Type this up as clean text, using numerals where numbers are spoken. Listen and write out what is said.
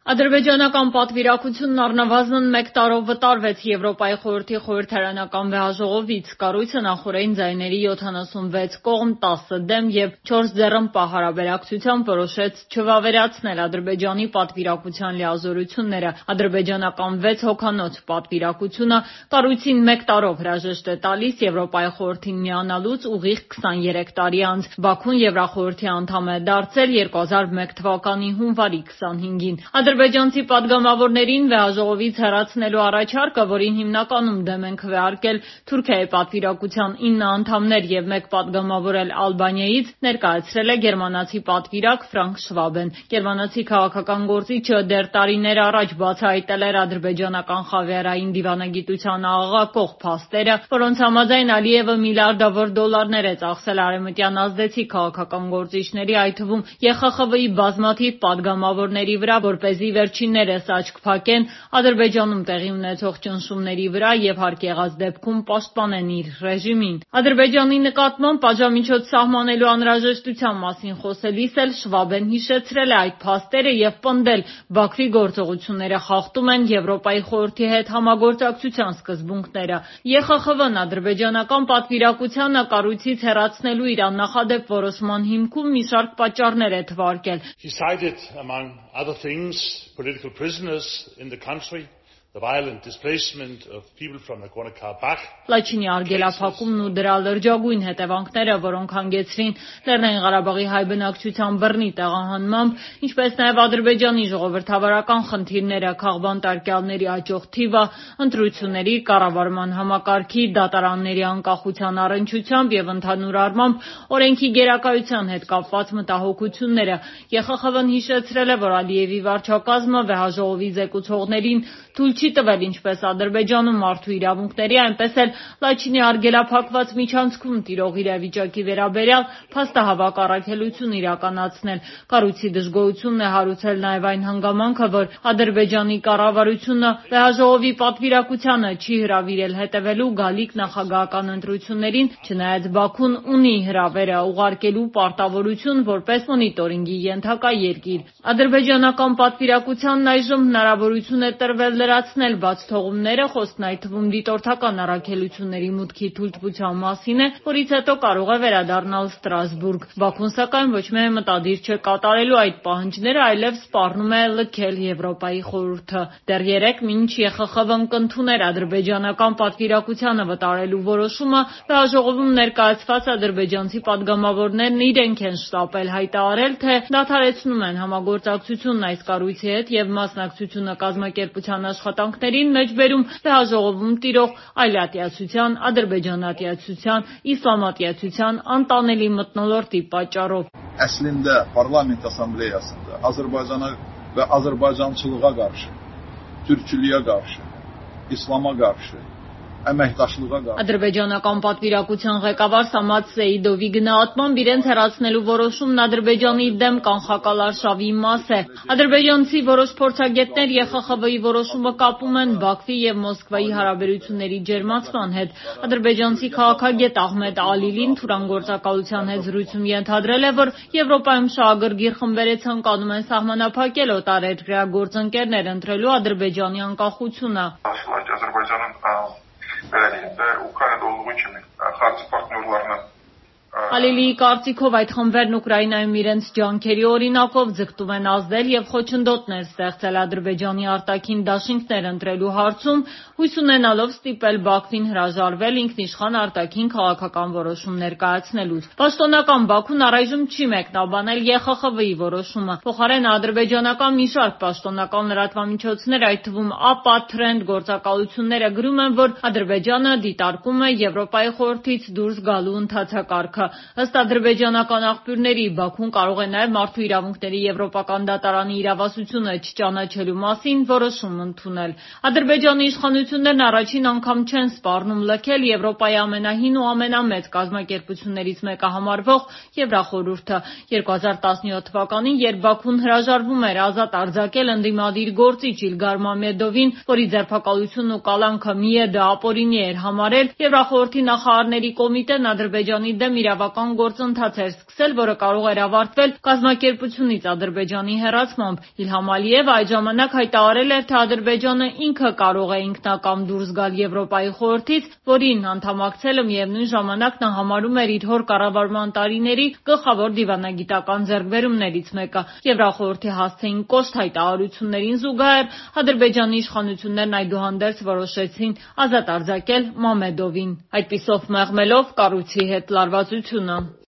Ադրբեջանական պատվիրակությունն առնվազն 1 տարով վտարվեց Եվրոպայի խորհրդի խորհրդարանական վեհաժողովից։ Կառույցը նախօրեին ձայների 76 կողմ, 10 դեմ և 4 ձեռնպահ հարաբերակցությամբ որոշեց չվավերացնել Ադրբեջանի պատվիրակության լիազորությունները։ Ադրբեջանական 6 հոգանոց պատվիրակությունը կառույցին 1 տարով հրաժեշտ է տալիս Եվրոպայի խորհրդին միանալուց ուղիղ 23 տարի անց։ Բաքուն Եվրախորհրդի անդամ է դարձել 2001 թվականի հունվարի 25-ին։ Ադրբեջանցի պատգամավորներին վեհաժողովից հեռացնելու առաջարկը, որին հիմնականում դեմ են քվեարկել Թուրքիայի պատվիրակության 9 անդամներ և 1 պատգամավոր էլ Ալբանիայից, ներկայացրել է գերմանացի պատվիրակ Ֆրանկ Շվաբեն։ Գերմանացի քաղաքական գործիչը դեռ տարիներ առաջ բացահայտել էր ադրբեջանական խավիարային դիվանագիտության աղաղակող փաստերը, որոնց համաձայն Ալիևը միլիարդավոր դոլարներ է ծախսել արևմտյան ազդեցիկ քաղաքական գործիչների, այդ թվում ԵԽԽՎ-ի բազմաթիվ պատգամավորների վրա, որպեսզի վերջիններս աչք փակեն Ադրբեջանում տեղի ունեցող ճնշումների վրա և հարկ եղած դեպքում պաշտպանեն իր ռեժիմին։ Ադրբեջանի նկատմամբ պատժամիջոց սահմանելու անհրաժեշտության մասին խոսելիս էլ Շվաբեն հիշեցրել է այդ փաստերը և պնդել Բաքվի գործողությունները խախտում են Եվրոպայի խորհրդի հետ համագործակցության սկզբունքները։ ԵԽԽՎ-ն ադրբեջանական պատվիրակությանը կառույցից հեռացնելու իր աննախադեպ որոշման հիմքում մի շարք պատճառներ է թվարկել։ He cited, among other things, political prisoners in the country, the violent displacement of people from Nagorno-Karabakh. Լաչինի արգելափակումն ու դրա լրջագույն հետևանքները, որոնք հանգեցրին Լեռնային Ղարաբաղի հայ բնակչության բռնի տեղահանմամբ, ինչպես նաև Ադրբեջանի ժողովրդավարական խնդիրները, քաղբան տարկյալների աճող թիվը, ընտրությունների, կառավարման համակարգի, դատարանների անկախության առնչությամբ և ընդհանուր առմամբ օրենքի գերակայության հետ կապված մտահոգությունները։ ԵԽԽՎ-ն հիշեցրել է, որ Ալիևի վարչակազմը վեհաժողովի զեկուցողներին թույլ չի տվել ինչպես Ադրբեջանում մարդու իրավունքների, այնպես էլ Լաչինի արգելափակված միջանցքում տիրող իրավիճակի վերաբերյալ փաստահավաք առաքելություն իրականացնել։ Կառույցի դժգոհությունն է հարուցել նաև այն հանգամանքը, որ Ադրբեջանի կառավարությունը վեհաժողովի պատվիրակությանը չի հրավիրել հետևելու գալիք նախագահական ընտրություններին, չնայած Բաքուն ունի հրավերը ուղարկելու պարտավորություն որպես մոնիտորինգի ենթակա երկիր։ Ադրբեջանական պատվիրակությանն այժմ հնարավորություն է տրվել լրացնել բացթողումները, խոսքն այդ թվում դիտորդական առաքելությունների մուտքի թույլտվության մասին է, որից հետո կարող է վերադառնալ Ստրասբուրգ։ Բաքուն սակայն ոչ միայն մտադիր չէ կատարելու այդ պահանջները, այլև սպառնում է լքել Եվրոպայի խորհուրդը։ Դեռ 3 մինչ ԵԽԽՎ-ն կընդուներ ադրբեջանական պատվիրակությանը վտարելու որոշումը, վեհաժողովում ներկայացված ադրբեջանցի պատգամավորներն իրենք են շտապել հայտարարել, թե դադարեցնում են համագործակցությունն այս կառույցի հետ և մասնակցությունը կազմակերպության աշխատանքներին մեջբերում վեհաժողովում տիրող այլատյացության, ադրբեջանատյացության, իսլամատյացության անտանելի մթնոլորտի պատճառով։ Əslində parlament assambleyasında Azərbaycana və Azərbaycançılığa qarşı, türkçülüyə qarşı, İslama qarşı, Ադրբեջանական պատվիրակության ղեկավար Սամաթ Սեիդովի գնահատմամբ իրենց հեռացնելու որոշումն Ադրբեջանի դեմ կանխակալ արշավի մաս է։ Ադրբեջանցի որոշ փորձագետներ ԵԽԽՎ-ի որոշումը կապում են Բաքվի և Մոսկվայի հարաբերությունների ջերմացման հետ։ Ադրբեջանցի քաղաքագետ Ահմեդ Ալիլին թուրանգործակալության հետ զրույցում ենթադրել է, որ Եվրոպայում շահագրգիռ խմբերը ցանկանում են սահմանափակել օտարերկրյա գործընկերներ ընտրելու Ադրբեջանի անկախությունը։ Ukraynada olduğu kimi xarici partnyorlarına Ալիլիի կարծիքով այդ խմբերն Ուկրաինայում իրենց ջանքերի օրինակով ձգտում են ազդել և խոչընդոտներ ստեղծել Ադրբեջանի արտաքին դաշինքներ ընտրելու հարցում, հույս ունենալով ստիպել Բաքվին հրաժարվել ինքնիշխան արտաքին քաղաքական որոշում ներկայացնելուց։ Պաշտոնական Բաքուն առայժմ չի մեկնաբանել ԵԽԽՎ-ի որոշումը։ Փոխարենը ադրբեջանական մի շարք պաշտոնական լրատվամիջոցներ, այդ թվում ԱՊԱ Թրենդ գործակալությունները գրում են, որ Ադրբեջանը դիտարկում է Եվրոպայի խորհրդից դուրս գալու ընթացակարգը։ Ըստ ադրբեջանական աղբյուրների, Բաքուն կարող է նաև մարդու իրավունքների եվրոպական դատարանի իրավասությունը չճանաչելու մասին որոշում ընդունել։ Ադրբեջանի իշխանություններն առաջին անգամ չեն սպառնում լքել Եվրոպայի ամենահին ու ամենամեծ կազմակերպություններից մեկը համարվող Եվրախորհուրդը։ 2017 թվականին, երբ Բաքուն հրաժարվում էր ազատ արձակել ընդդիմադիր գործիչ Իլգար Մամեդովին, որի ձերբակալությունն ու կալանքը միեդը ապօրինի էր համարել, Եվրախորհրդի նախարարների կոմիտեն Ադրբեջանի դեմ քաղաքական գործընթաց էր սկսել, որը կարող էր ավարտվել կազմակերպությունից Ադրբեջանի հեռացմամբ։ Իլհամ Ալիևը այդ ժամանակ հայտարարել էր, թե Ադրբեջանը ինքը կարող է ինքնակամ դուրս գալ Եվրոպայի խորհրդից, որին անդամակցելը միևնույն ժամանակ նա համարում էր իր հոր կառավարման տարիների գլխավոր դիվանագիտական ձեռքբերումներից մեկը։ Եվրախորհրդի հասցեին կոշտ հայտարարություններին զուգահեռ Ադրբեջանի իշխանություններն այդուհանդերձ որոշեցին ազատ արձակել Մամեդովին, այդպիսով մեղմելով կառույցի հետ լարվածությունը։